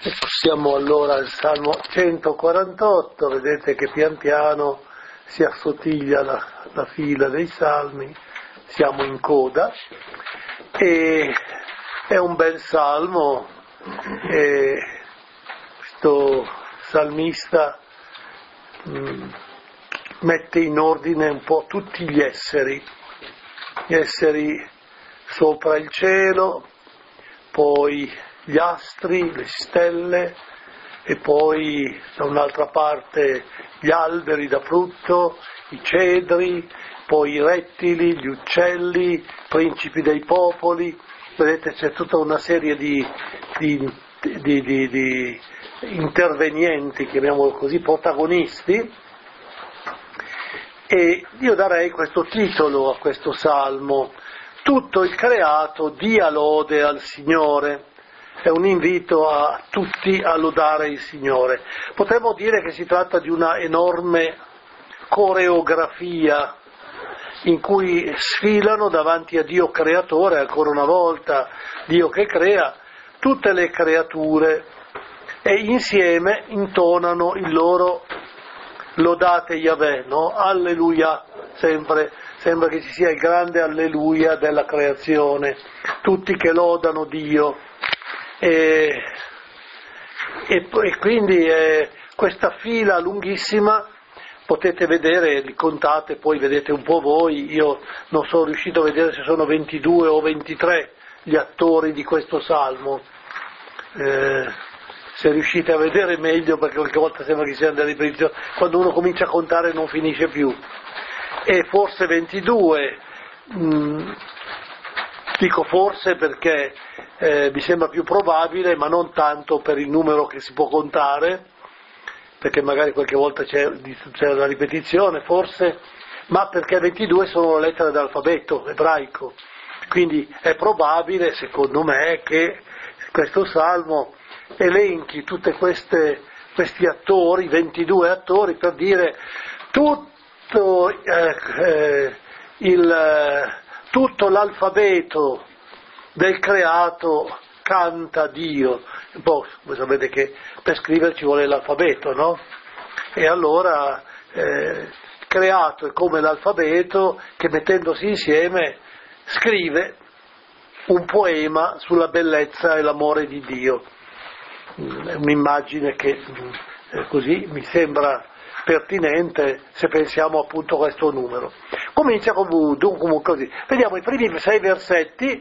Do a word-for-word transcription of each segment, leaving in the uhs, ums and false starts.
Ecco, siamo allora al Salmo centoquarantotto, vedete che pian piano si assottiglia la, la fila dei salmi, siamo in coda, e è un bel salmo, e questo salmista mh, mette in ordine un po' tutti gli esseri, gli esseri sopra il cielo, poi gli astri, le stelle, e poi da un'altra parte gli alberi da frutto, i cedri, poi i rettili, gli uccelli, principi dei popoli. Vedete, c'è tutta una serie di, di, di, di, di intervenienti, chiamiamolo così, protagonisti, e io darei questo titolo a questo salmo: tutto il creato dia lode al Signore. È un invito a tutti a lodare il Signore. Potremmo dire che si tratta di una enorme coreografia in cui sfilano davanti a Dio creatore, ancora una volta Dio che crea, tutte le creature, e insieme intonano il loro lodate Yahweh, no? Alleluia, sempre, sembra che ci sia il grande alleluia della creazione, tutti che lodano Dio. E, e, e quindi eh, questa fila lunghissima, potete vedere, li contate, poi vedete un po' voi, io non sono riuscito a vedere se sono ventidue o ventitré gli attori di questo salmo, eh, se riuscite a vedere meglio, perché qualche volta sembra che siano delle ripetizioni, quando uno comincia a contare non finisce più, e forse ventidue, mh, dico forse perché eh, mi sembra più probabile, ma non tanto per il numero che si può contare, perché magari qualche volta c'è, c'è la ripetizione, forse, ma perché ventidue sono le lettere dell'alfabeto ebraico, quindi è probabile, secondo me, che questo salmo elenchi tutti questi attori, ventidue attori, per dire tutto eh, eh, il... tutto l'alfabeto del creato canta Dio. Boh, voi sapete che per scrivere ci vuole l'alfabeto, no? E allora eh, il creato è come l'alfabeto che, mettendosi insieme, scrive un poema sulla bellezza e l'amore di Dio. È un'immagine che eh, così mi sembra pertinente se pensiamo appunto a questo numero. Comincia comunque così. Vediamo i primi sei versetti,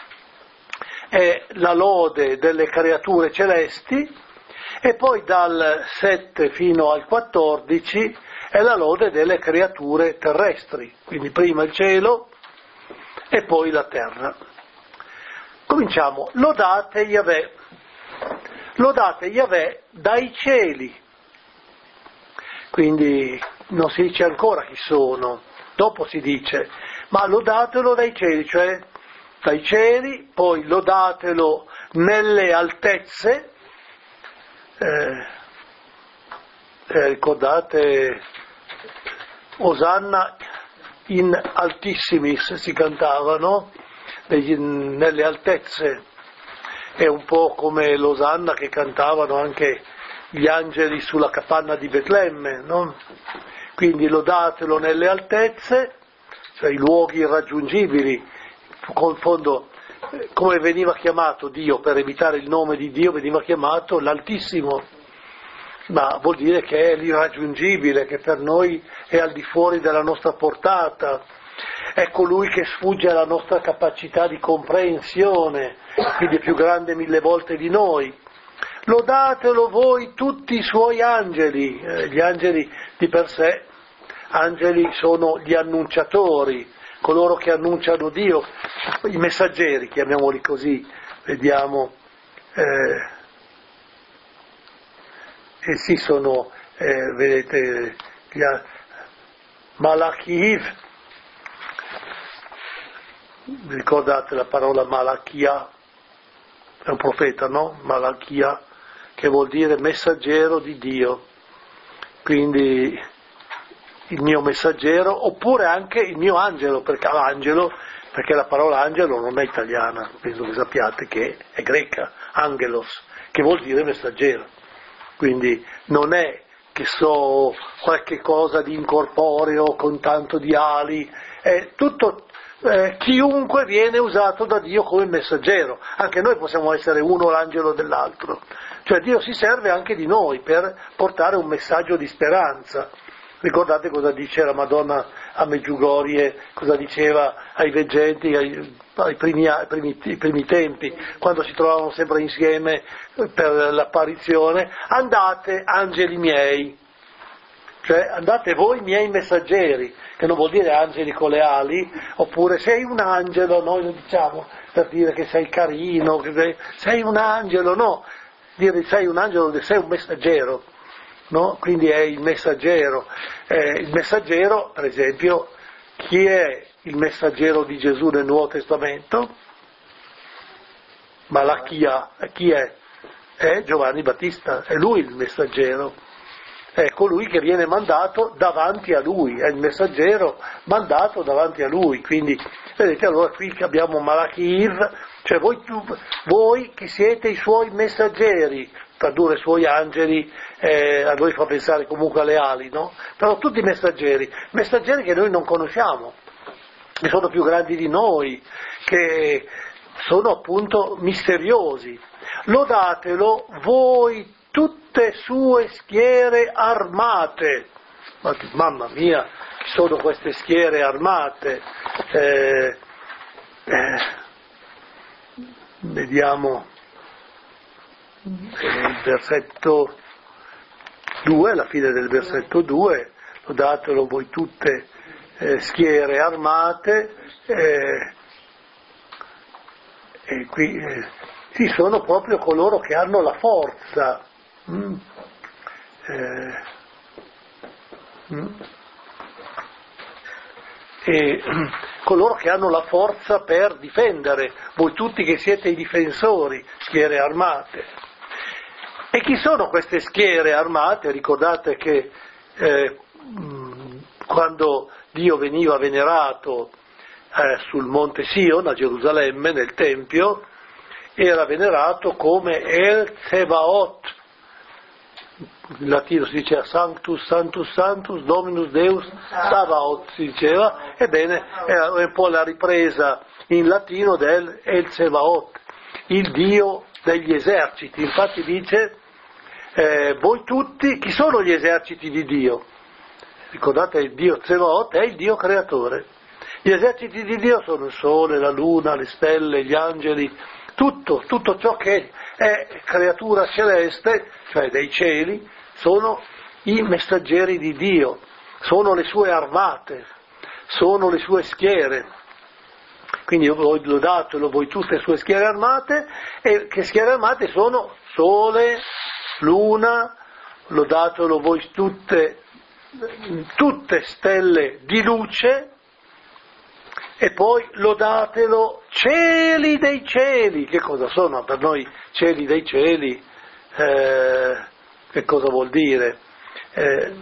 è la lode delle creature celesti, e poi dal sette fino al quattordici è la lode delle creature terrestri, quindi prima il cielo e poi la terra. Cominciamo. Lodate Yahweh. Lodate Yahweh dai cieli. Quindi non si dice ancora chi sono, dopo si dice, ma lodatelo dai cieli, cioè dai cieli, poi lodatelo nelle altezze, eh, eh, ricordate Osanna in altissimis si cantavano, nelle altezze, è un po' come l'Osanna che cantavano anche gli angeli sulla capanna di Betlemme, no? Quindi lodatelo nelle altezze, cioè i luoghi irraggiungibili. Con fondo, come veniva chiamato Dio, per evitare il nome di Dio, veniva chiamato l'Altissimo, ma vuol dire che è l'irraggiungibile, che per noi è al di fuori della nostra portata, è colui che sfugge alla nostra capacità di comprensione, quindi è più grande mille volte di noi. Lodatelo voi tutti i suoi angeli. Eh, gli angeli di per sé, angeli sono gli annunciatori, coloro che annunciano Dio, i messaggeri, chiamiamoli così, vediamo, eh, e sì, sono, eh, vedete, gli Malachiv, ricordate la parola Malachia, è un profeta, no? Malachia, che vuol dire messaggero di Dio, quindi il mio messaggero, oppure anche il mio angelo, perché angelo, perché la parola angelo non è italiana, penso che sappiate che è greca, angelos, che vuol dire messaggero. Quindi non è che so qualche cosa di incorporeo con tanto di ali, è tutto, eh, chiunque viene usato da Dio come messaggero. Anche noi possiamo essere uno l'angelo dell'altro, cioè Dio si serve anche di noi per portare un messaggio di speranza. Ricordate cosa dice la Madonna a Meggiugorie, cosa diceva ai veggenti, ai, ai, primi, ai, primi, ai primi tempi, quando si trovavano sempre insieme per l'apparizione: andate, angeli miei, cioè andate voi miei messaggeri, che non vuol dire angeli con le ali, oppure sei un angelo, noi lo diciamo per dire che sei carino, che sei, sei un angelo, no, dire sei un angelo, sei un messaggero. No? Quindi è il messaggero. Eh, il messaggero, per esempio, chi è il messaggero di Gesù nel Nuovo Testamento? Malachia, chi è? È Giovanni Battista, è lui il messaggero. È colui che viene mandato davanti a lui, è il messaggero mandato davanti a lui. Quindi, vedete, allora qui abbiamo Malachir, cioè voi, voi che siete i suoi messaggeri, tradurre suoi angeli, eh, a noi fa pensare comunque alle ali, no? Però tutti messaggeri, messaggeri che noi non conosciamo, che sono più grandi di noi, che sono appunto misteriosi. Lodatelo voi tutte sue schiere armate. Ma, mamma mia, ci sono queste schiere armate. Eh, eh, vediamo il versetto due, alla fine del versetto due: lodatelo voi tutte eh, schiere armate. Eh, e qui eh, sì, sono proprio coloro che hanno la forza. Mm. Eh, mm. E coloro che hanno la forza per difendere, voi tutti che siete i difensori, schiere armate. E chi sono queste schiere armate? Ricordate che eh, quando Dio veniva venerato eh, sul monte Sion, a Gerusalemme, nel Tempio, era venerato come El Tsebaot. In latino si diceva Sanctus, Sanctus, Sanctus, Dominus Deus, Sabaoth si diceva. Ebbene, è un po' la ripresa in latino del El Tsebaot, il Dio degli eserciti. Infatti dice, eh, voi tutti, chi sono gli eserciti di Dio? Ricordate, il Dio Tsebaot è il Dio creatore. Gli eserciti di Dio sono il sole, la luna, le stelle, gli angeli, tutto, tutto ciò che è creatura celeste, cioè dei cieli, sono i messaggeri di Dio, sono le sue armate, sono le sue schiere. Quindi voi lodatelo voi tutte le sue schiere armate, e che schiere armate sono sole, luna, lodatelo voi tutte, tutte stelle di luce, e poi lodatelo cieli dei cieli. Che cosa sono per noi cieli dei cieli? Eh, che cosa vuol dire? Eh,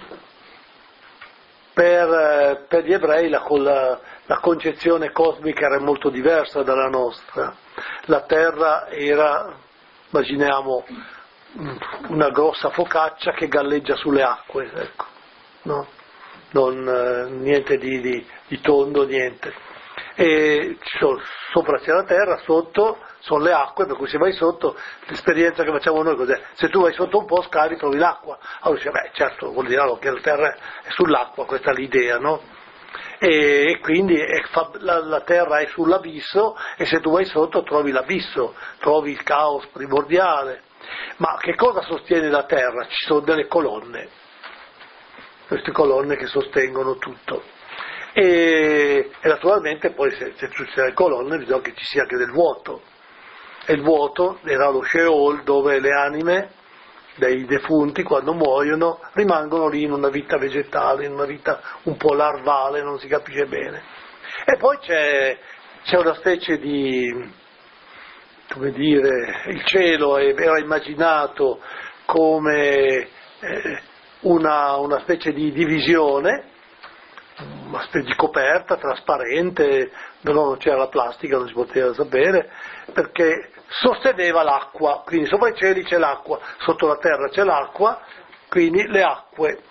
per, per gli ebrei la, la, la concezione cosmica era molto diversa dalla nostra. La terra era, immaginiamo, una grossa focaccia che galleggia sulle acque, ecco, no? Non, eh, niente di, di, di tondo, niente. E sopra c'è la terra, sotto sono le acque, per cui se vai sotto, l'esperienza che facciamo noi cos'è? Se tu vai sotto un po' scavi, trovi l'acqua. Allora dice, beh certo, vuol dire che la terra è sull'acqua, questa è l'idea, no? E, e quindi è, la, la terra è sull'abisso, e se tu vai sotto trovi l'abisso, trovi il caos primordiale. Ma che cosa sostiene la terra? Ci sono delle colonne, queste colonne che sostengono tutto. E, e naturalmente poi se, se ci sono le colonne bisogna che ci sia anche del vuoto, e il vuoto era lo Sheol, dove le anime dei defunti quando muoiono rimangono lì in una vita vegetale, in una vita un po' larvale, non si capisce bene. E poi c'è, c'è una specie di, come dire, il cielo era immaginato come eh, una, una specie di divisione, una specie di coperta trasparente, dove non c'era la plastica, non si poteva sapere, perché sosteneva l'acqua, quindi sopra i cieli c'è l'acqua, sotto la terra c'è l'acqua, quindi le acque,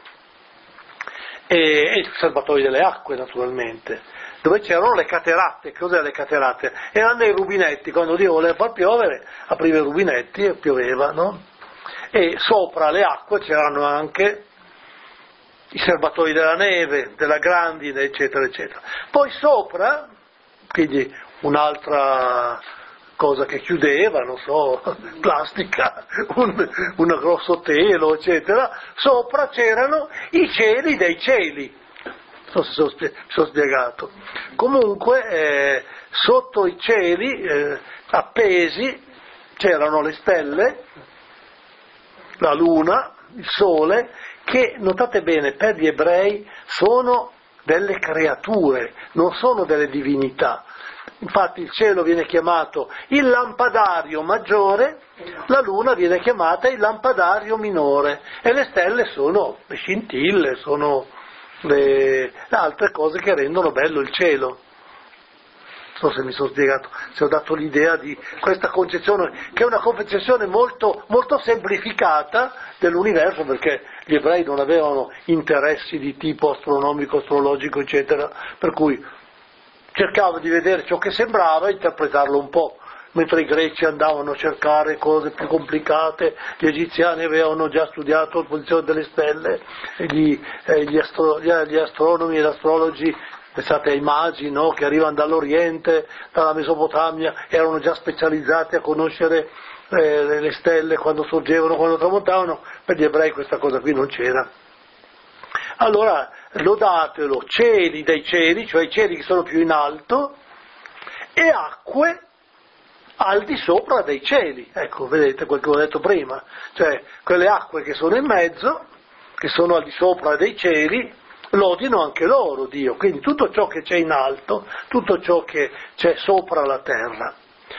e, e il serbatoio delle acque naturalmente, dove c'erano le cateratte. Cos'è le cateratte? Erano dei rubinetti, quando Dio voleva far piovere apriva i rubinetti e pioveva, no? E sopra le acque c'erano anche i serbatoi della neve, della grandine, eccetera, eccetera. Poi sopra, quindi un'altra cosa che chiudeva, non so, plastica, un, un grosso telo, eccetera, sopra c'erano i cieli dei cieli. Non so se sono, spie- sono spiegato. Comunque, eh, sotto i cieli, eh, appesi, c'erano le stelle, la luna, il sole, che, notate bene, per gli ebrei sono delle creature, non sono delle divinità. Infatti il cielo viene chiamato il lampadario maggiore, la luna viene chiamata il lampadario minore, e le stelle sono le scintille, sono le altre cose che rendono bello il cielo. Non so se mi sono spiegato, se ho dato l'idea di questa concezione, che è una concezione molto, molto semplificata dell'universo, perché gli ebrei non avevano interessi di tipo astronomico, astrologico, eccetera, per cui cercavano di vedere ciò che sembrava e interpretarlo un po', mentre i greci andavano a cercare cose più complicate, gli egiziani avevano già studiato la posizione delle stelle, e gli, eh, gli, astro, gli, gli astronomi e gli astrologi, pensate ai magi, no, che arrivano dall'Oriente, dalla Mesopotamia, erano già specializzati a conoscere eh, le stelle quando sorgevano, quando tramontavano. Per gli ebrei questa cosa qui non c'era. Allora, lodatelo, cieli dei cieli, cioè i cieli che sono più in alto, e acque al di sopra dei cieli. Ecco, vedete quel che ho detto prima, cioè quelle acque che sono in mezzo, che sono al di sopra dei cieli, lodino anche loro Dio. Quindi tutto ciò che c'è in alto, tutto ciò che c'è sopra la terra,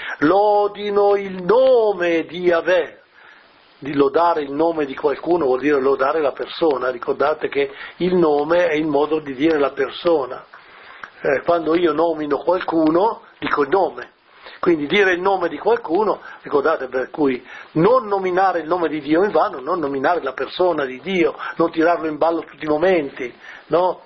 lodino il nome di Yahweh. Di lodare il nome di qualcuno vuol dire lodare la persona. Ricordate che il nome è il modo di dire la persona. Eh, quando io nomino qualcuno, dico il nome. Quindi dire il nome di qualcuno, ricordate, per cui non nominare il nome di Dio in vano, non nominare la persona di Dio, non tirarlo in ballo tutti i momenti, no?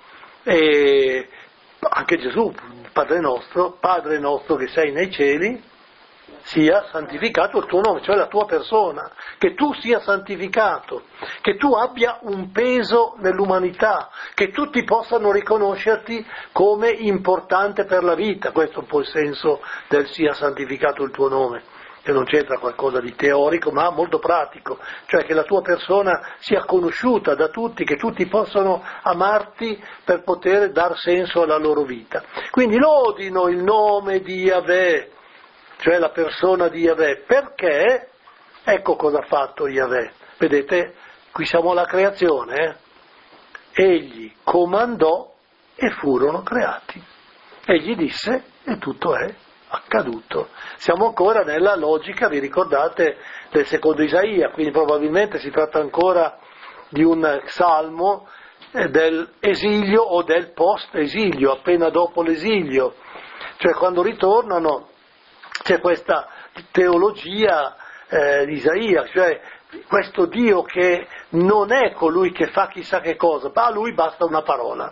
E anche Gesù, Padre nostro, Padre nostro che sei nei cieli, sia santificato il tuo nome, cioè la tua persona, che tu sia santificato, che tu abbia un peso nell'umanità, che tutti possano riconoscerti come importante per la vita. Questo è un po' il senso del sia santificato il tuo nome, che non c'entra qualcosa di teorico, ma molto pratico, cioè che la tua persona sia conosciuta da tutti, che tutti possano amarti per poter dar senso alla loro vita. Quindi lodino il nome di Yahweh, cioè la persona di Yahweh, perché ecco cosa ha fatto Yahweh. Vedete, qui siamo alla creazione, eh? Egli comandò e furono creati. Egli disse e tutto è accaduto. Siamo ancora nella logica, vi ricordate, del secondo Isaia, quindi probabilmente si tratta ancora di un salmo dell'esilio o del post-esilio, appena dopo l'esilio, cioè quando ritornano. C'è questa teologia eh, di Isaia, cioè questo Dio che non è colui che fa chissà che cosa, ma a lui basta una parola.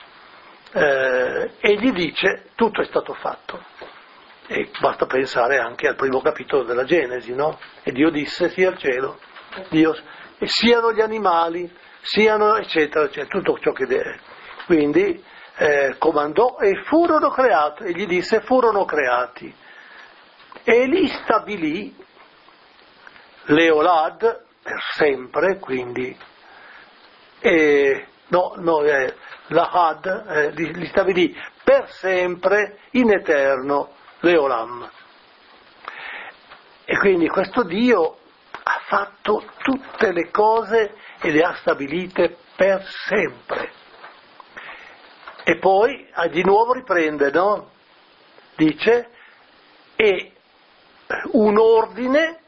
Eh, e gli dice tutto è stato fatto. E basta pensare anche al primo capitolo della Genesi, no? E Dio disse sia il cielo, Dio, e siano gli animali, siano eccetera, eccetera, tutto ciò che deve. Quindi eh, comandò e furono creati, e gli disse furono creati. E li stabilì l'Eolad per sempre, quindi e, no, no, eh, l'Ahad eh, li, li stabilì per sempre in eterno l'Eolam. E quindi questo Dio ha fatto tutte le cose e le ha stabilite per sempre. E poi di nuovo riprende, no? Dice e un ordine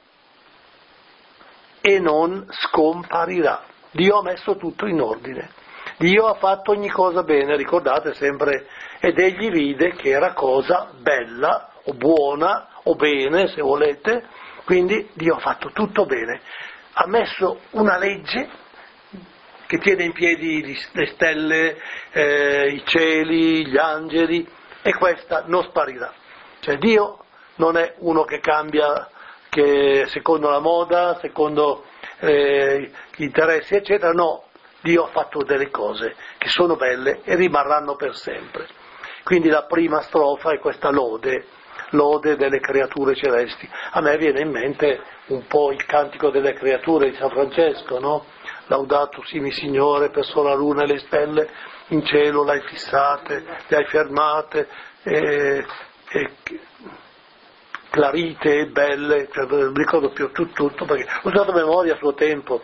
e non scomparirà. Dio ha messo tutto in ordine, Dio ha fatto ogni cosa bene, ricordate sempre, ed egli vide che era cosa bella, o buona o bene, se volete. Quindi Dio ha fatto tutto bene, ha messo una legge che tiene in piedi le stelle, eh, i cieli, gli angeli, e questa non sparirà. Cioè Dio non è uno che cambia che secondo la moda, secondo eh, gli interessi, eccetera. No, Dio ha fatto delle cose che sono belle e rimarranno per sempre. Quindi la prima strofa è questa lode, lode delle creature celesti. A me viene in mente un po' il cantico delle creature di San Francesco, no? Laudato simi Signore, perso la luna e le stelle, in cielo l'hai fissate, le hai fermate, e, e clarite e belle, cioè, non mi ricordo più tutto, tutto perché ho usato memoria a suo tempo.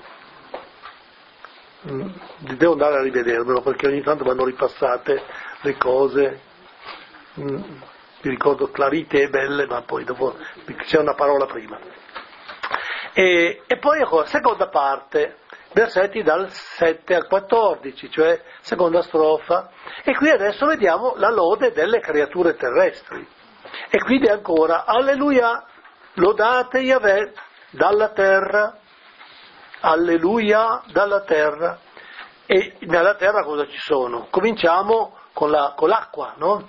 Mm, devo andare a rivedermelo perché ogni tanto vanno ripassate le cose. Mm, mi ricordo clarite e belle, ma poi dopo c'è una parola prima. E, e poi ecco, seconda parte, versetti dal sette al quattordici, cioè seconda strofa, e qui adesso vediamo la lode delle creature terrestri. E quindi ancora, alleluia, lodate Yahweh dalla terra, alleluia dalla terra. E nella terra cosa ci sono? Cominciamo con, la, con l'acqua, no?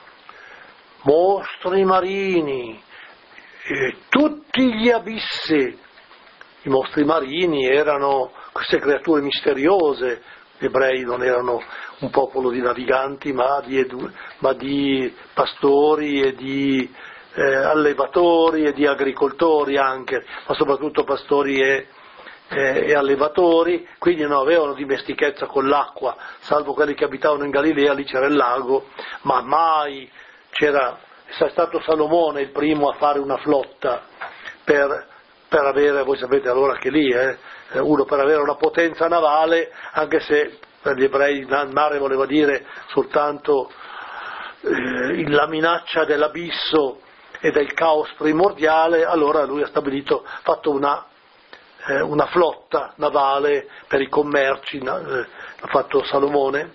Mostri marini, eh, tutti gli abissi. I mostri marini erano queste creature misteriose. Gli ebrei non erano un popolo di naviganti, ma di, edu- ma di pastori e di eh, allevatori e di agricoltori anche, ma soprattutto pastori e, eh, e allevatori, quindi non avevano dimestichezza con l'acqua, salvo quelli che abitavano in Galilea, lì c'era il lago, ma mai c'era, è stato Salomone il primo a fare una flotta per, per avere, voi sapete allora che lì, eh, uno per avere una potenza navale, anche se per gli ebrei il mare voleva dire soltanto eh, la minaccia dell'abisso e del caos primordiale, allora lui ha stabilito, fatto una, eh, una flotta navale per i commerci, eh, l'ha fatto Salomone,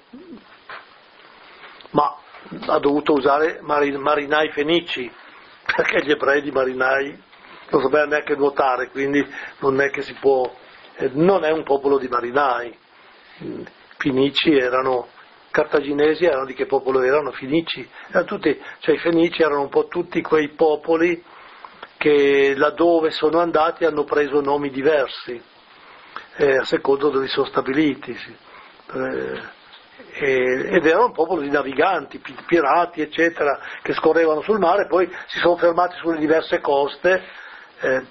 ma ha dovuto usare marinai fenici, perché gli ebrei di marinai non sapevano neanche nuotare, quindi non è che si può, eh, non è un popolo di marinai. Fenici erano, cartaginesi erano, di che popolo erano? Fenici, erano tutti, cioè i Fenici erano un po' tutti quei popoli che laddove sono andati hanno preso nomi diversi, eh, a secondo dove sono stabiliti, sì. eh, ed erano un popolo di naviganti, pirati eccetera, che scorrevano sul mare, poi si sono fermati sulle diverse coste, eh,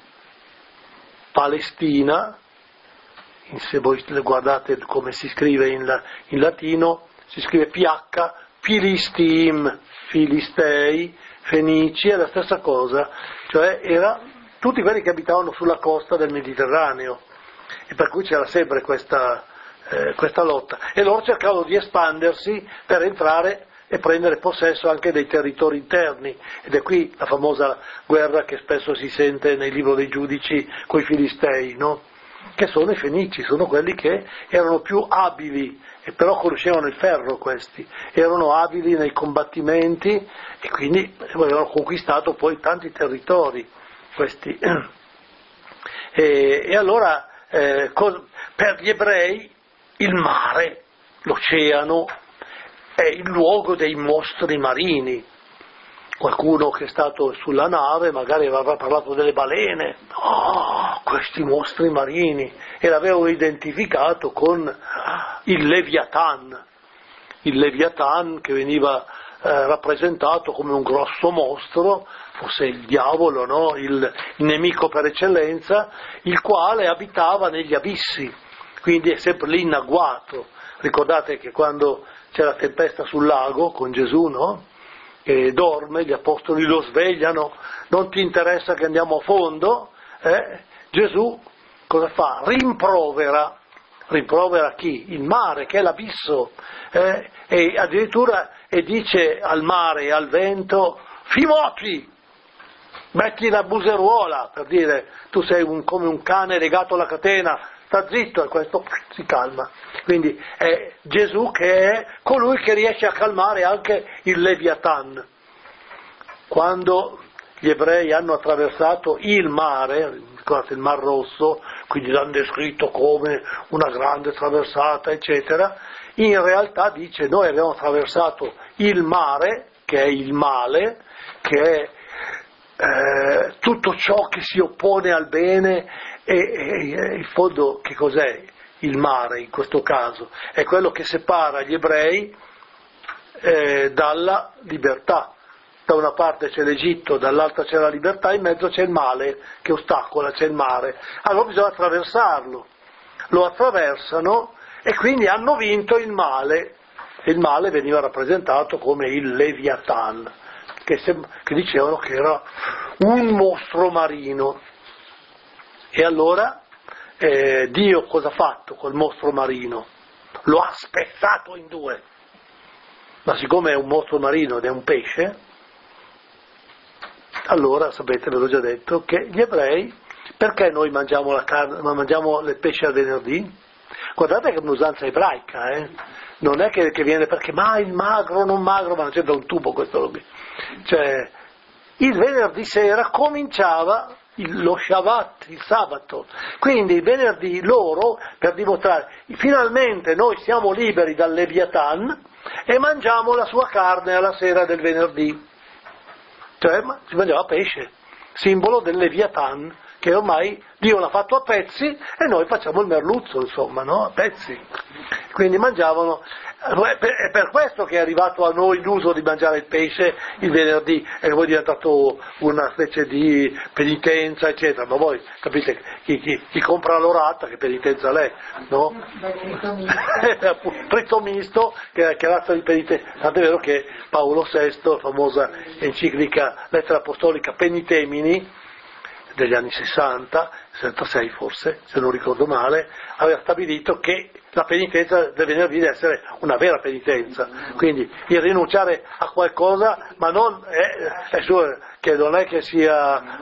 Palestina, se voi guardate come si scrive in, la, in latino, si scrive P H, Filistim, Filistei, Fenici, è la stessa cosa, cioè era tutti quelli che abitavano sulla costa del Mediterraneo, e per cui c'era sempre questa, eh, questa lotta, e loro cercavano di espandersi per entrare e prendere possesso anche dei territori interni, ed è qui la famosa guerra che spesso si sente nel libro dei giudici coi Filistei, no? Che sono i Fenici, sono quelli che erano più abili, e però conoscevano il ferro questi, erano abili nei combattimenti e quindi avevano conquistato poi tanti territori questi. E, e allora eh, per gli ebrei il mare, l'oceano, è il luogo dei mostri marini. Qualcuno che è stato sulla nave magari aveva parlato delle balene, oh, questi mostri marini, e l'avevano identificato con il Leviathan, il Leviathan che veniva eh, rappresentato come un grosso mostro, forse il diavolo, no? il, il nemico per eccellenza, il quale abitava negli abissi, quindi è sempre lì in agguato. Ricordate che quando c'è la tempesta sul lago con Gesù, no? Che dorme, gli apostoli lo svegliano, non ti interessa che andiamo a fondo? Eh? Gesù cosa fa? Rimprovera, rimprovera chi? Il mare, che è l'abisso, eh? e addirittura e dice al mare e al vento, fimoti, metti la buseruola, per dire, tu sei un, come un cane legato alla catena, sta zitto, e questo si calma. Quindi è Gesù che è colui che riesce a calmare anche il Leviathan. quando gli ebrei hanno attraversato il mare, ricordate il Mar Rosso, quindi l'hanno descritto come una grande traversata, eccetera, in realtà dice noi abbiamo attraversato il mare, che è il male, che è eh, tutto ciò che si oppone al bene, e, e in fondo che cos'è il mare in questo caso? È quello che separa gli ebrei eh, dalla libertà. Da una parte c'è l'Egitto, dall'altra c'è la libertà, in mezzo c'è il male che ostacola, c'è il mare. Allora bisogna attraversarlo. Lo attraversano e quindi hanno vinto il male. Il male veniva rappresentato come il Leviathan, che, sem- che dicevano che era un mostro marino. E allora eh, Dio cosa ha fatto col mostro marino? Lo ha spezzato in due. Ma siccome è un mostro marino ed è un pesce, allora, sapete, ve l'ho già detto, che gli ebrei, perché noi mangiamo la carne, ma mangiamo il pesce al venerdì? Guardate che è un'usanza ebraica, eh? Non è che, che viene perché ma il magro, non magro, ma non c'è da un tubo questo lì. Cioè, il venerdì sera cominciava il, lo Shabbat, il sabato. Quindi il venerdì loro, per dimostrare, finalmente noi siamo liberi dal Leviathan e mangiamo la sua carne alla sera del venerdì. Cioè, ma si mangiava pesce, simbolo del Leviathan, che ormai Dio l'ha fatto a pezzi e noi facciamo il merluzzo, insomma, no? A pezzi. Quindi mangiavano, è per questo che è arrivato a noi l'uso di mangiare il pesce il venerdì, e poi è diventato una specie di penitenza, eccetera. Ma voi capite, chi, chi, chi compra l'orata, che penitenza l'è, no? Tritto misto, che, che razza di penitenza. Tant'è vero che Paolo sesto, famosa enciclica lettera apostolica Penitemini, degli anni sessanta, sessantasei forse, se non ricordo male, aveva stabilito che la penitenza del venerdì deve essere una vera penitenza, quindi il rinunciare a qualcosa, ma non è, è suo, che non è che sia,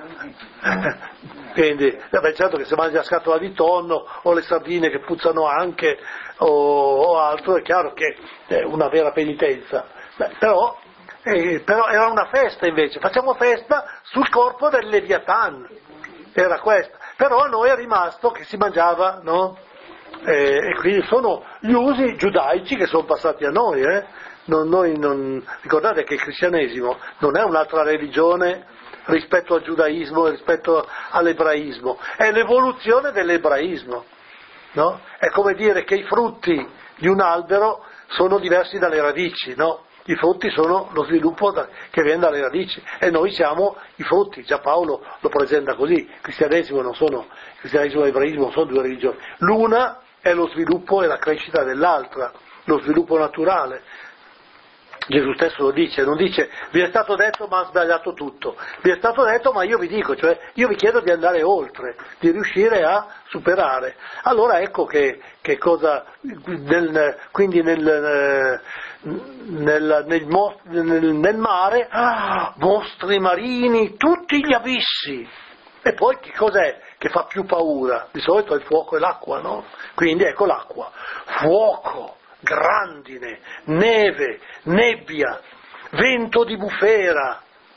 quindi, beh, certo che se mangi la scatola di tonno o le sardine che puzzano anche o, o altro, è chiaro che è una vera penitenza, beh, però Eh, però era una festa invece, facciamo festa sul corpo del Leviathan, era questa, però a noi è rimasto che si mangiava, no? Eh, e quindi sono gli usi giudaici che sono passati a noi, eh? non, noi non, ricordate che il cristianesimo non è un'altra religione rispetto al giudaismo, rispetto all'ebraismo, è l'evoluzione dell'ebraismo, no? È come dire che i frutti di un albero sono diversi dalle radici, no? I frutti sono lo sviluppo da, che viene dalle radici, e noi siamo i frutti. Già Paolo lo presenta così: il cristianesimo non sono, il cristianesimo e l'ebraismo non sono due religioni, l'una è lo sviluppo e la crescita dell'altra, lo sviluppo naturale. Gesù stesso lo dice, non dice vi è stato detto ma ha sbagliato tutto, vi è stato detto ma io vi dico, cioè io vi chiedo di andare oltre, di riuscire a superare. Allora ecco che, che cosa, nel, quindi nel, nel, nel, nel, nel mare, ah, mostri marini, tutti gli abissi. E poi che cos'è che fa più paura? Di solito è il fuoco e l'acqua, no? Quindi ecco l'acqua, fuoco, grandine, neve, nebbia, vento di bufera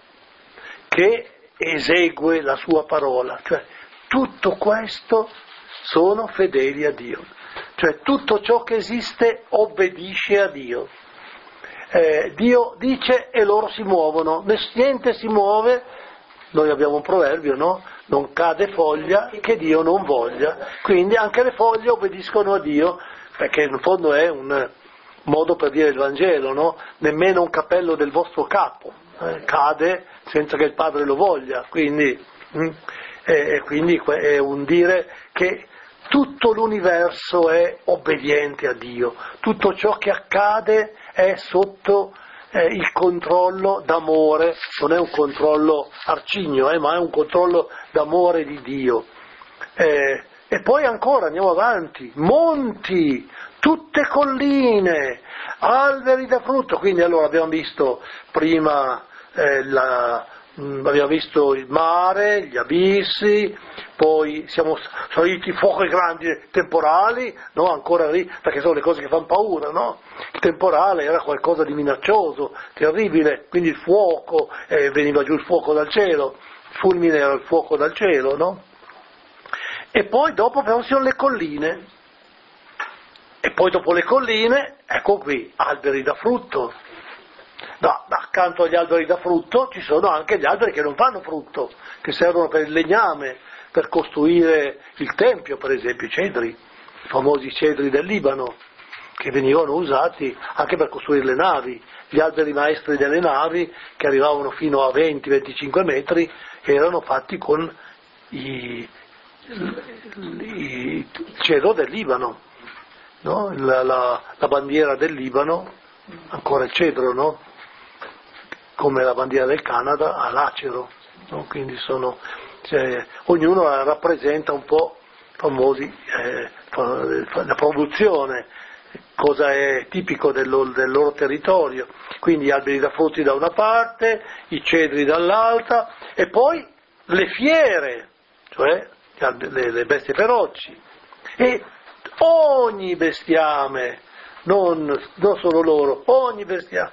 che esegue la sua parola. Cioè, tutto questo sono fedeli a Dio. Cioè, tutto ciò che esiste obbedisce a Dio. Eh, Dio dice e loro si muovono, niente si muove. Noi abbiamo un proverbio, no? Non cade foglia che Dio non voglia. Quindi anche le foglie obbediscono a Dio, perché in fondo è un modo per dire il Vangelo, no? Nemmeno un cappello del vostro capo eh, cade senza che il Padre lo voglia, quindi, mm, eh, quindi è un dire che tutto l'universo è obbediente a Dio, tutto ciò che accade è sotto eh, il controllo d'amore, non è un controllo arcigno, eh, ma è un controllo d'amore di Dio. Eh, e poi ancora andiamo avanti, monti, tutte colline, alberi da frutto. Quindi allora abbiamo visto prima eh, la, mh, abbiamo visto il mare, gli abissi, poi siamo saliti fuochi grandi, temporali, no? Ancora lì, perché sono le cose che fanno paura, no? Il temporale era qualcosa di minaccioso, terribile, quindi il fuoco, eh, veniva giù il fuoco dal cielo, il fulmine era il fuoco dal cielo, no? E poi dopo però ci sono le colline, e poi dopo le colline, ecco qui, alberi da frutto. No, accanto agli alberi da frutto ci sono anche gli alberi che non fanno frutto, che servono per il legname, per costruire il tempio, per esempio i cedri, i famosi cedri del Libano, che venivano usati anche per costruire le navi. Gli alberi maestri delle navi, che arrivavano fino a venti venticinque metri, erano fatti con i, i, il cedro del Libano, no? la, la, la bandiera del Libano, ancora il cedro, no? Come la bandiera del Canada ha l'acero, no? Quindi sono, cioè, ognuno rappresenta un po' famosi, eh, la produzione, cosa è tipico del loro, del loro territorio, quindi gli alberi da frutti da una parte, i cedri dall'altra, e poi le fiere, cioè le, le bestie feroci, e ogni bestiame, non, non solo loro, ogni bestiame,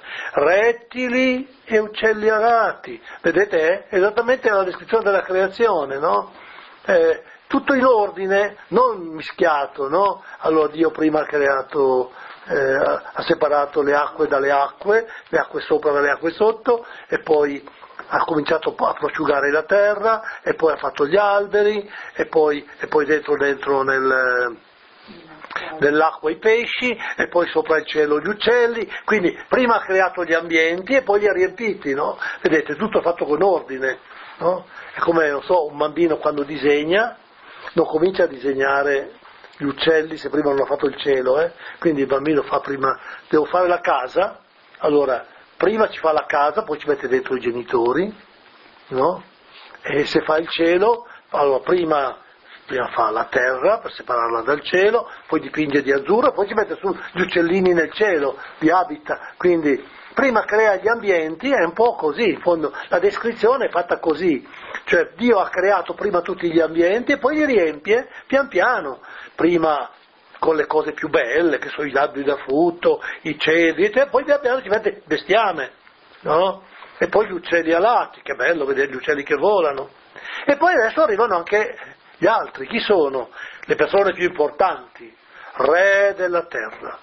rettili e uccelli alati, vedete, è esattamente la descrizione della creazione, no? Eh, tutto in ordine, non mischiato, no? Allora Dio prima ha creato, eh, ha separato le acque dalle acque, le acque sopra dalle acque sotto, e poi ha cominciato a prosciugare la terra, e poi ha fatto gli alberi, e poi, e poi dentro, dentro nel, nell'acqua i pesci, e poi sopra il cielo gli uccelli, quindi prima ha creato gli ambienti e poi li ha riempiti, no? Vedete, tutto fatto con ordine, no? È come, non so, un bambino quando disegna, non comincia a disegnare gli uccelli se prima non ha fatto il cielo, eh? Quindi il bambino fa prima, devo fare la casa, allora prima ci fa la casa, poi ci mette dentro i genitori, no? E se fa il cielo, allora prima, prima fa la terra per separarla dal cielo, poi dipinge di azzurro, poi ci mette su gli uccellini nel cielo, li abita, quindi prima crea gli ambienti, è un po' così, in fondo la descrizione è fatta così, cioè Dio ha creato prima tutti gli ambienti e poi li riempie pian piano, prima con le cose più belle, che sono gli alberi da frutto, i cedri, e poi pian piano ci mette bestiame, no? E poi gli uccelli alati, che bello vedere gli uccelli che volano, e poi adesso arrivano anche gli altri, chi sono? Le persone più importanti, re della terra,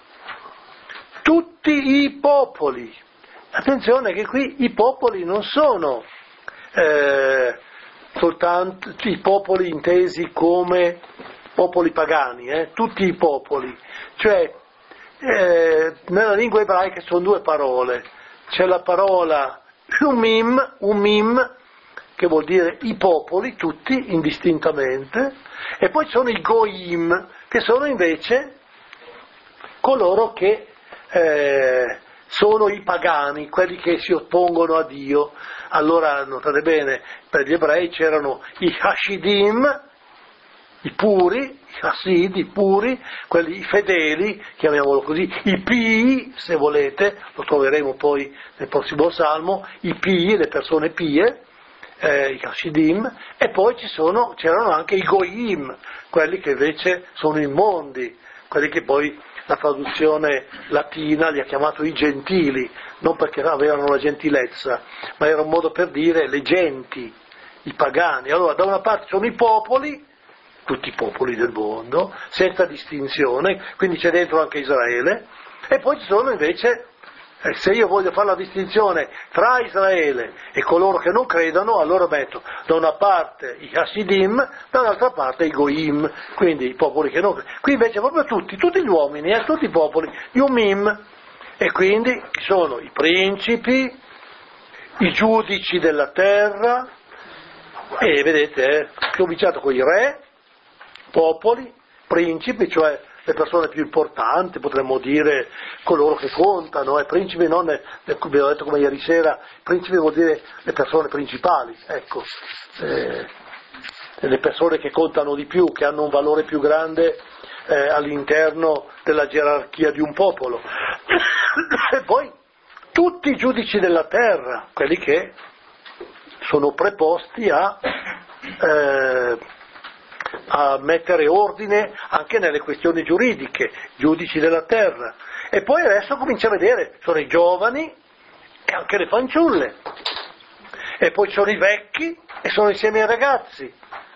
tutti i popoli. Attenzione che qui i popoli non sono eh, soltanto i popoli intesi come popoli pagani, eh, tutti i popoli, cioè eh, nella lingua ebraica sono due parole, c'è la parola umim, umim, che vuol dire i popoli, tutti, indistintamente, e poi ci sono i goim, che sono invece coloro che eh, sono i pagani, quelli che si oppongono a Dio. Allora, notate bene, per gli ebrei c'erano i Hasidim, i puri, i Hasid, i puri, quelli i fedeli, chiamiamolo così, i pii, se volete, lo troveremo poi nel prossimo salmo, i pii, le persone pie, eh, i Hasidim, e poi ci sono, c'erano anche i Goyim, quelli che invece sono immondi, quelli che poi la traduzione latina li ha chiamato i gentili, non perché avevano la gentilezza, ma era un modo per dire le genti, i pagani. Allora, da una parte sono i popoli, tutti i popoli del mondo, senza distinzione, quindi c'è dentro anche Israele, e poi ci sono invece, eh, se io voglio fare la distinzione tra Israele e coloro che non credono, allora metto da una parte i Hasidim, dall'altra parte i Goim, quindi i popoli che non credono. Qui invece proprio tutti, tutti gli uomini, eh, tutti i popoli, gli Umim, e quindi ci sono i principi, i giudici della terra, e vedete, eh, ho cominciato con i re, popoli, principi, cioè le persone più importanti, potremmo dire coloro che contano, eh, principi non, è, abbiamo detto come ieri sera, principi vuol dire le persone principali, ecco, eh, le persone che contano di più, che hanno un valore più grande eh, all'interno della gerarchia di un popolo. E poi tutti i giudici della terra, quelli che sono preposti a... Eh, a mettere ordine anche nelle questioni giuridiche, giudici della terra. E poi adesso comincia a vedere, sono i giovani e anche le fanciulle, e poi sono i vecchi e sono insieme ai ragazzi,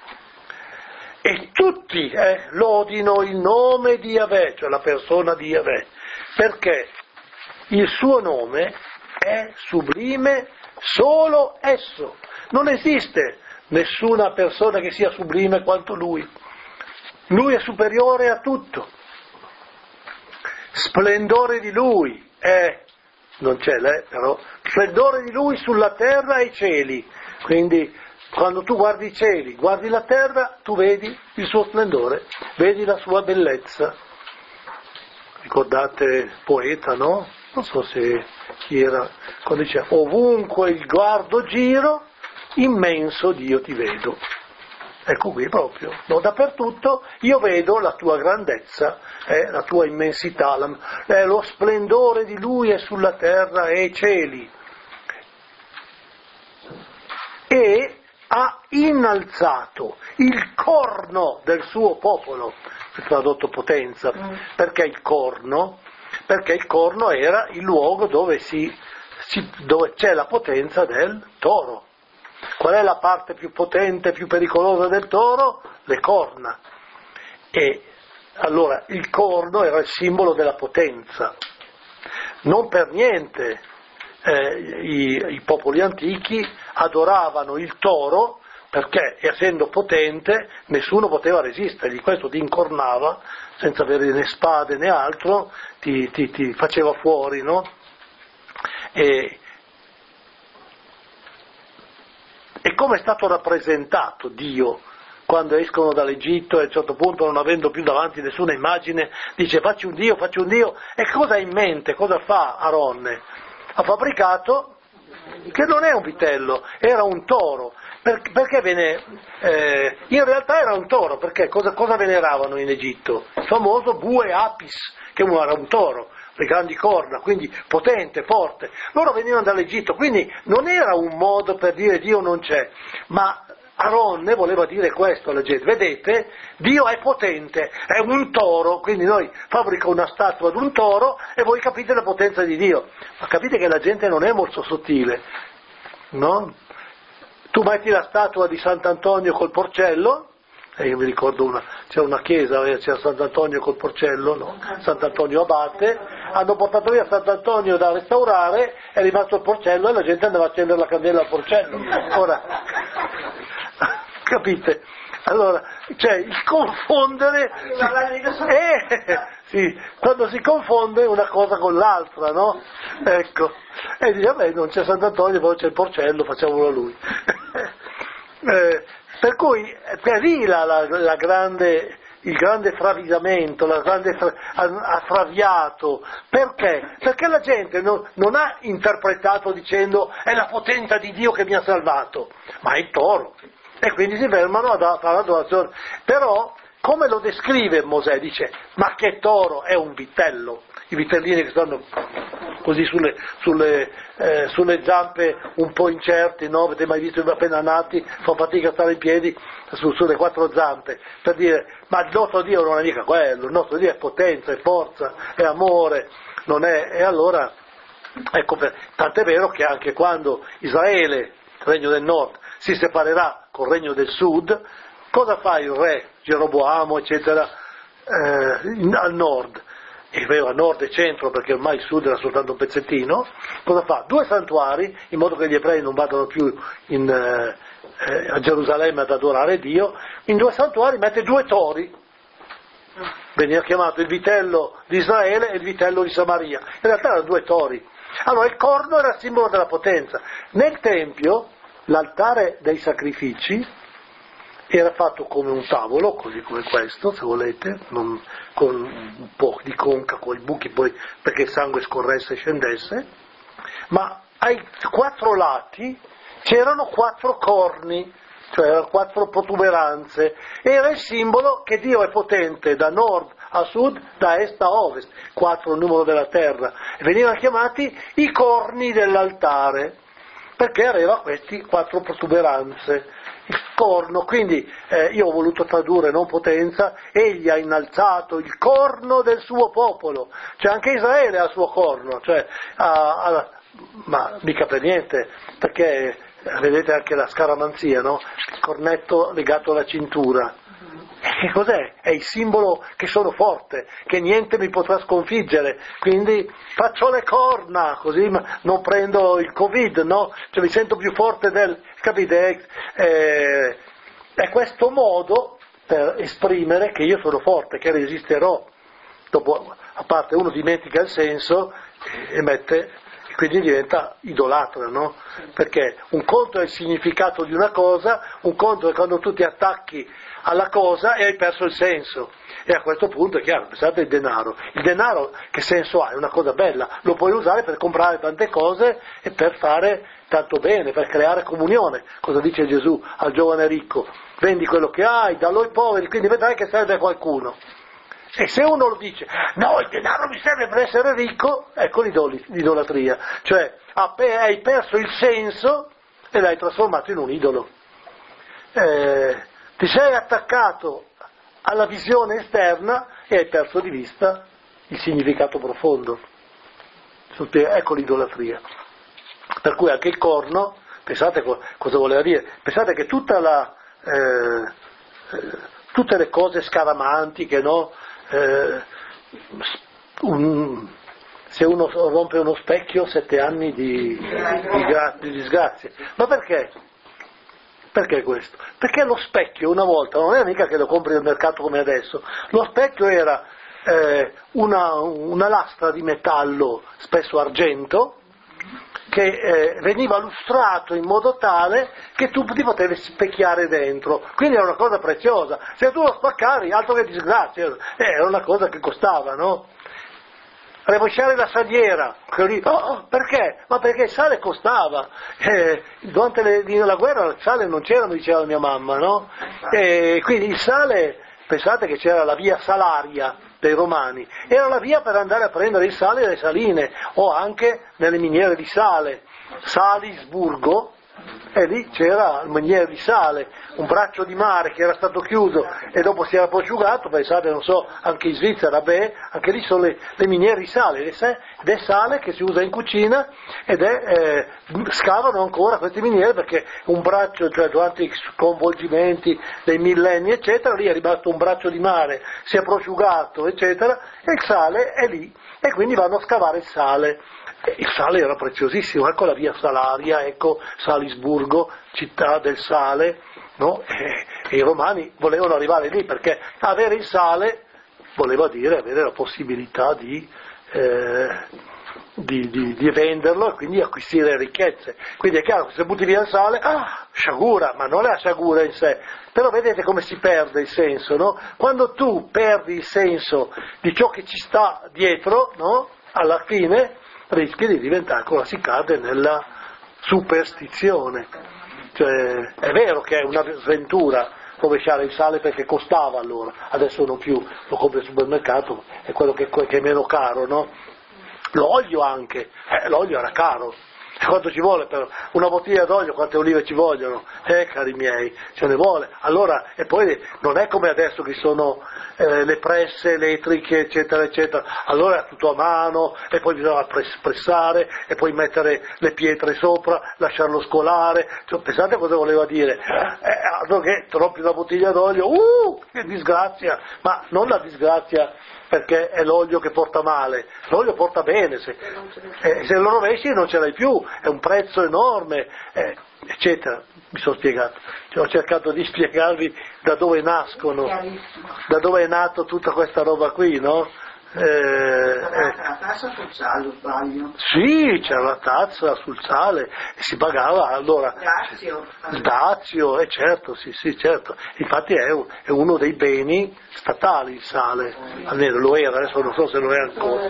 e tutti eh, lodino il nome di Yahweh, cioè la persona di Yahweh, perché il suo nome è sublime, solo esso. Non esiste nessuna persona che sia sublime quanto lui. Lui è superiore a tutto. Splendore di lui è, non c'è lei però, splendore di lui sulla terra e i cieli. Quindi quando tu guardi i cieli, guardi la terra, tu vedi il suo splendore, vedi la sua bellezza. Ricordate il poeta, no? Non so se chi era, quando dice ovunque il guardo giro, immenso Dio ti vedo. Ecco qui proprio, no? Dappertutto io vedo la tua grandezza, eh, la tua immensità, la, eh, lo splendore di Lui è sulla terra e i cieli. E ha innalzato il corno del suo popolo, tradotto potenza, mm. perché il corno? Perché il corno era il luogo dove, si, si, dove c'è la potenza del toro. Qual è la parte più potente, più pericolosa del toro? Le corna. E allora il corno era il simbolo della potenza. Non per niente eh, i, i popoli antichi adoravano il toro, perché essendo potente nessuno poteva resistergli, questo ti incornava senza avere né spade né altro, ti, ti, ti faceva fuori, no? E, e come è stato rappresentato Dio quando escono dall'Egitto e a un certo punto, non avendo più davanti nessuna immagine, dice facci un Dio, facci un Dio, e cosa ha in mente, cosa fa Aronne? Ha fabbricato che non è un vitello, era un toro. Perché venne, eh, in realtà era un toro, perché cosa, cosa veneravano in Egitto? Il famoso Bue Apis, che era un toro, le grandi corna, quindi potente, forte. Loro venivano dall'Egitto, quindi non era un modo per dire Dio non c'è, ma Aronne voleva dire questo alla gente: vedete, Dio è potente, è un toro, quindi noi fabbrico una statua di un toro e voi capite la potenza di Dio. Ma capite che la gente non è molto sottile, no? Tu metti la statua di Sant'Antonio col porcello, e io mi ricordo una, c'era una chiesa, c'era Sant'Antonio col porcello, no? Sant'Antonio Abate, hanno portato via Sant'Antonio da restaurare, è rimasto il porcello e la gente andava a accendere la candela al porcello. Ora, capite? Allora, cioè, il confondere, eh, sì, quando si confonde una cosa con l'altra, no? Ecco, e dice, vabbè, non c'è Sant'Antonio, poi c'è il porcello, facciamolo a lui. eh, per cui, è lì la, la, la grande, il grande fravisamento, la grande fra, ha, ha fraviato. Perché? Perché la gente non, non ha interpretato dicendo è la potenza di Dio che mi ha salvato, ma è il toro. E quindi si fermano a fare l'adorazione. Però, come lo descrive Mosè? Dice, ma che toro, è un vitello. I vitellini che stanno così sulle, sulle, eh, sulle zampe un po' incerti, no? Avete mai visto i appena nati, fanno fatica a stare in piedi su, sulle quattro zampe, per dire, ma il nostro Dio non è mica quello, il nostro Dio è potenza, è forza, è amore, non è, e allora, ecco, per, tant'è vero che anche quando Israele, il regno del nord, si separerà col regno del sud, cosa fa il re Geroboamo, eccetera, eh, in, al nord? E vero, a nord e centro, perché ormai il sud era soltanto un pezzettino. Cosa fa? Due santuari, in modo che gli ebrei non vadano più in, eh, a Gerusalemme ad adorare Dio. In due santuari mette due tori, veniva chiamato il vitello di Israele e il vitello di Samaria. In realtà erano due tori. Allora il corno era il simbolo della potenza. Nel Tempio l'altare dei sacrifici era fatto come un tavolo, così come questo, se volete, non, con un po' di conca, con i buchi poi perché il sangue scorresse e scendesse, ma ai quattro lati c'erano quattro corni, cioè erano quattro protuberanze, era il simbolo che Dio è potente da nord a sud, da est a ovest, quattro il numero della terra, e venivano chiamati i corni dell'altare. perché aveva queste quattro protuberanze, il corno, quindi eh, io ho voluto tradurre non potenza, egli ha innalzato il corno del suo popolo, cioè anche Israele ha il suo corno, cioè, ha, ha, ma mica per niente, perché vedete anche la scaramanzia, no? Il cornetto legato alla cintura. E che cos'è? È il simbolo che sono forte, che niente mi potrà sconfiggere, quindi faccio le corna, così non prendo il Covid, no? Cioè mi sento più forte del... capite? È, è questo modo per esprimere che io sono forte, che resisterò. Dopo, a parte uno dimentica il senso e mette... quindi diventa idolatra, no? Perché un conto è il significato di una cosa, un conto è quando tu ti attacchi alla cosa e hai perso il senso. E a questo punto è chiaro, pensate al denaro. Il denaro che senso ha? È una cosa bella, lo puoi usare per comprare tante cose e per fare tanto bene, per creare comunione. Cosa dice Gesù al giovane ricco? Vendi quello che hai, dallo ai poveri, quindi vedrai che serve a qualcuno. E se uno lo dice, no, il denaro mi serve per essere ricco, ecco l'idolatria. Cioè, hai perso il senso e l'hai trasformato in un idolo. Eh, ti sei attaccato alla visione esterna e hai perso di vista il significato profondo. Ecco l'idolatria. Per cui anche il corno, pensate cosa voleva dire, pensate che tutta la, eh, eh, tutte le cose scaramantiche, no? Eh, un, se uno rompe uno specchio, sette anni di, di, gra, di disgrazia. Ma perché? Perché questo? Perché lo specchio una volta non era mica che lo compri al mercato come adesso, lo specchio era eh, una, una lastra di metallo, spesso argento, che eh, veniva lustrato in modo tale che tu ti potevi specchiare dentro, quindi era una cosa preziosa. Se tu lo spaccavi, altro che disgrazia, eh, era una cosa che costava, no? Rebosciare la saliera, oh, oh, perché? Ma perché il sale costava, eh, durante le, la guerra il sale non c'era, mi diceva mia mamma, no? E quindi il sale, pensate che c'era la via Salaria dei Romani, era la via per andare a prendere il sale dalle saline, o anche nelle miniere di sale, Salisburgo, e lì c'era il miniere di sale, un braccio di mare che era stato chiuso e dopo si era prosciugato, pensate, non so, anche in Svizzera, beh, anche lì sono le, le miniere di sale, ed è sale che si usa in cucina ed è, eh, scavano ancora queste miniere perché un braccio, cioè durante i sconvolgimenti dei millenni, eccetera, lì è rimasto un braccio di mare, si è prosciugato, eccetera, e il sale è lì, e quindi vanno a scavare il sale. Il sale era preziosissimo, ecco la via Salaria, ecco Salisburgo, città del sale, no? E, e i romani volevano arrivare lì perché avere il sale voleva dire avere la possibilità di, eh, di, di, di venderlo e quindi acquisire ricchezze. Quindi è chiaro che se butti via il sale, ah, sciagura, ma non è la sciagura in sé. Però vedete come si perde il senso, no? Quando tu perdi il senso di ciò che ci sta dietro, no? Alla fine rischi di diventare, ancora si cade nella superstizione. Cioè, è vero che è una sventura rovesciare il sale perché costava allora, adesso non più, lo compri al supermercato, è quello che, che è meno caro, no? L'olio anche, eh, l'olio era caro. E quanto ci vuole per una bottiglia d'olio, quante olive ci vogliono? Eh, cari miei, ce ne vuole. Allora, e poi non è come adesso che sono eh, le presse elettriche, eccetera, eccetera. Allora è tutto a mano, e poi bisogna pressare, e poi mettere le pietre sopra, lasciarlo scolare. Cioè, pensate cosa voleva dire? Eh, altro che troppi una bottiglia d'olio, uh, che disgrazia! Ma non la disgrazia perché è l'olio che porta male, l'olio porta bene, se, eh, se lo rovesci non ce l'hai più, è un prezzo enorme, eh, eccetera. Mi sono spiegato, cioè, ho cercato di spiegarvi da dove nascono, da dove è nato tutta questa roba qui, no? Eh, eh. La tassa sul sale, o sbaglio? Sì, c'era la tazza sul sale, e si pagava allora. Dazio. Dazio, eh certo, sì, sì, certo. Infatti è, è uno dei beni statali il sale, almeno lo era, adesso non so se lo è ancora.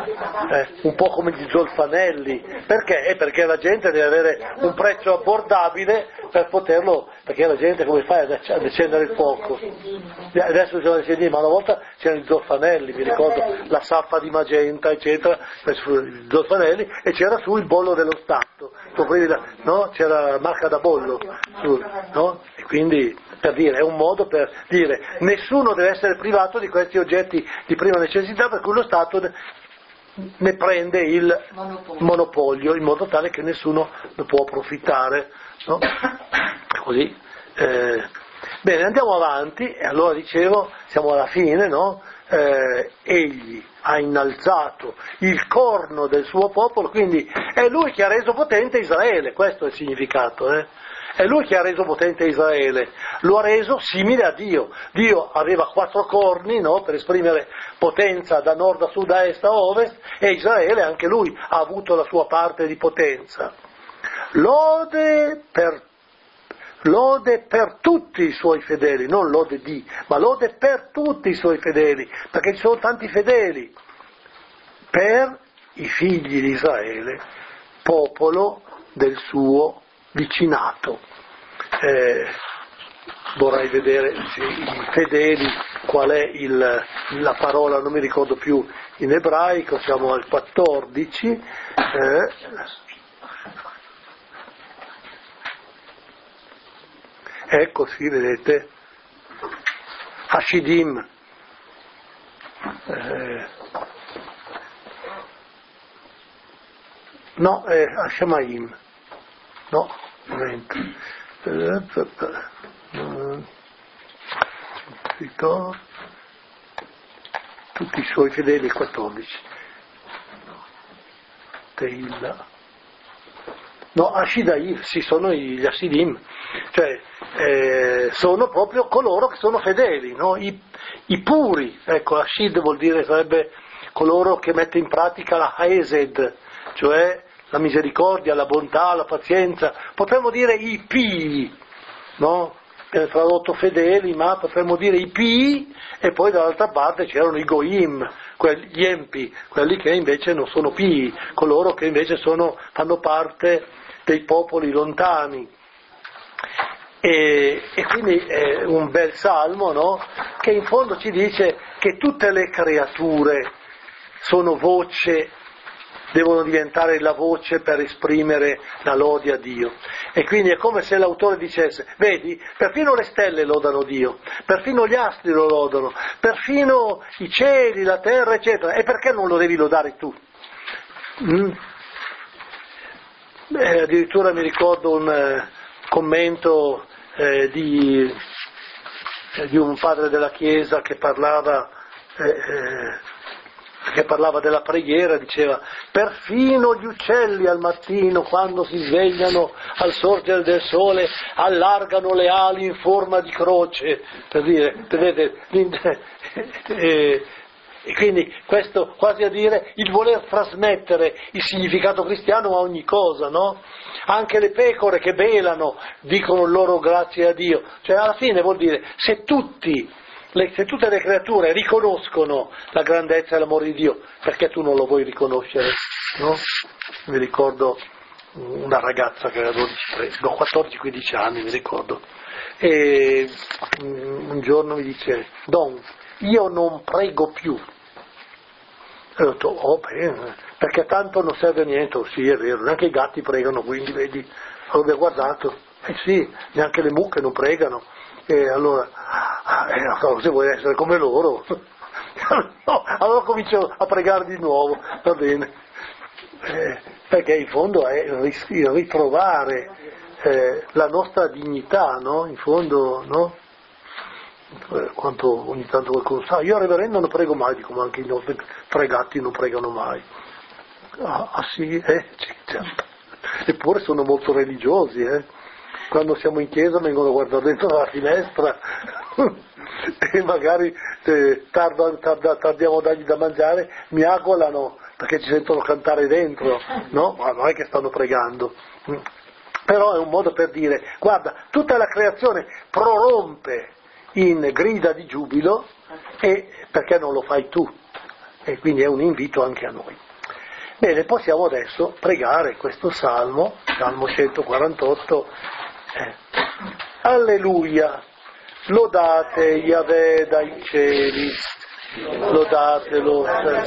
Eh, un po' come gli zolfanelli. Perché? Eh, perché la gente deve avere un prezzo abbordabile per poterlo, perché la gente come fai ad accendere il fuoco? Adesso c'è le sedine, ma una volta c'erano i zolfanelli, mi ricordo la sappa di magenta, eccetera, i zolfanelli, e c'era su il bollo dello Stato, no? C'era la marca da bollo, su, no? E quindi, per dire, è un modo per dire, nessuno deve essere privato di questi oggetti di prima necessità, per cui lo Stato ne prende il monopolio, monopolio in modo tale che nessuno ne può approfittare, no? Così. Eh, bene, andiamo avanti, e allora dicevo, siamo alla fine, no? Eh, egli ha innalzato il corno del suo popolo, quindi è lui che ha reso potente Israele, questo è il significato, eh? È lui che ha reso potente Israele, lo ha reso simile a Dio. Dio aveva quattro corni, no, per esprimere potenza da nord a sud, a est a ovest, e Israele anche lui ha avuto la sua parte di potenza. Lode per, lode per tutti i suoi fedeli, non lode di, ma lode per tutti i suoi fedeli, perché ci sono tanti fedeli, per i figli di Israele, popolo del suo vicinato. Eh, vorrei vedere sì, i fedeli, qual è il, la parola, non mi ricordo più in ebraico, siamo al quattordici. Eh, ecco, sì, vedete, Hashidim. Eh, no, è Hashemaim. No, tutti i suoi fedeli, quattordici. Teilla. No, Ashidaim, sì, sono gli Asidim, cioè eh, sono proprio coloro che sono fedeli, no? I, i puri, ecco, Ashid vuol dire, sarebbe coloro che mette in pratica la Haesed, cioè la misericordia, la bontà, la pazienza, potremmo dire i pii, no? Viene tradotto fedeli, ma potremmo dire i pii, e poi dall'altra parte c'erano i goim, quelli, gli empi, quelli che invece non sono pii, coloro che invece sono, fanno parte dei popoli lontani. E, e quindi è un bel salmo, no? Che in fondo ci dice che tutte le creature sono voce, devono diventare la voce per esprimere la lode a Dio. E quindi è come se l'autore dicesse, vedi, perfino le stelle lodano Dio, perfino gli astri lo lodano, perfino i cieli, la terra, eccetera, e perché non lo devi lodare tu? Mm? Eh, addirittura mi ricordo un eh, commento eh, di, eh, di un padre della Chiesa che parlava eh, eh, che parlava della preghiera, diceva, perfino gli uccelli al mattino, quando si svegliano al sorgere del sole, allargano le ali in forma di croce, per dire, vedete, e, e quindi questo quasi a dire il voler trasmettere il significato cristiano a ogni cosa, no? Anche le pecore che belano dicono loro grazie a Dio, cioè alla fine vuol dire, se tutti Le, se tutte le creature riconoscono la grandezza e l'amore di Dio, perché tu non lo vuoi riconoscere? No? Mi ricordo una ragazza che aveva dodici, no, quattordici quindici anni, mi ricordo, e un giorno mi dice, Don, io non prego più. E ho detto, oh bene, perché tanto non serve a niente. Oh, sì, è vero, neanche i gatti pregano, quindi vedi, avevo guardato, eh sì, neanche le mucche non pregano. E allora, eh, se vuoi essere come loro, no, allora comincio a pregare di nuovo, va bene, eh, perché in fondo è il ritrovare eh, la nostra dignità, no? In fondo, no? Eh, quanto ogni tanto qualcuno sa, io al reverendo non prego mai, dico, ma anche i nostri tre gatti non pregano mai. Ah, ah sì, eh, certo. Eppure sono molto religiosi, eh. Quando siamo in chiesa vengono a guardare dentro la finestra e magari se tarda, tarda, tardiamo a dargli da mangiare, miagolano perché ci sentono cantare dentro, no? Ma non è che stanno pregando. Però è un modo per dire, guarda, tutta la creazione prorompe in grida di giubilo, e perché non lo fai tu? E quindi è un invito anche a noi. Bene, possiamo adesso pregare questo salmo, salmo centoquarantotto, Eh. Alleluia, lodate Yahweh dai cieli, lodatelo,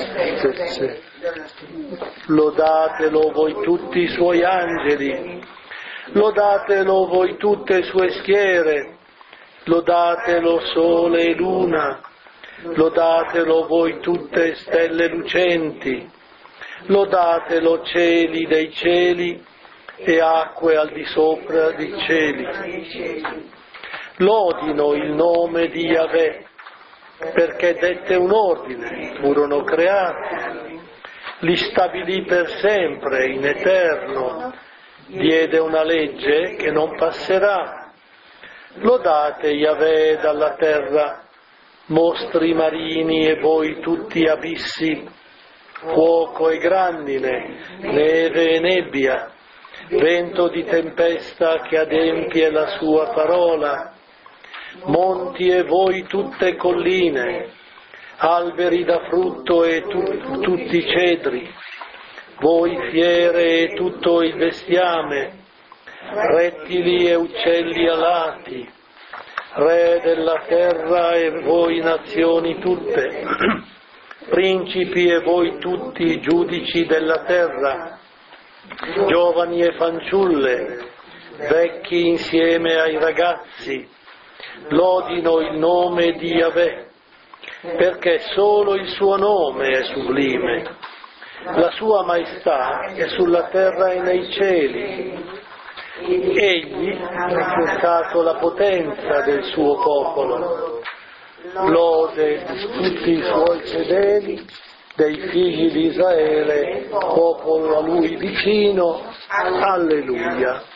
lodatelo voi tutti i suoi angeli, lodatelo voi tutte sue schiere, lodatelo sole e luna, lodatelo voi tutte stelle lucenti, lodatelo cieli dei cieli e acque al di sopra dei cieli. Lodino il nome di Yahweh, perché dette un ordine, furono creati, li stabilì per sempre, in eterno, diede una legge che non passerà. Lodate Yahweh dalla terra, mostri marini e voi tutti abissi, fuoco e grandine, neve e nebbia, vento di tempesta che adempie la sua parola, monti e voi tutte colline, alberi da frutto e tu, tutti i cedri, voi fiere e tutto il bestiame, rettili e uccelli alati, re della terra e voi nazioni tutte, principi e voi tutti giudici della terra, giovani e fanciulle, vecchi insieme ai ragazzi, lodino il nome di Yahweh, perché solo il suo nome è sublime, la sua maestà è sulla terra e nei cieli. Egli ha cercato la potenza del suo popolo, lode di tutti i suoi fedeli, dei figli di Israele, popolo a lui vicino. Alleluia.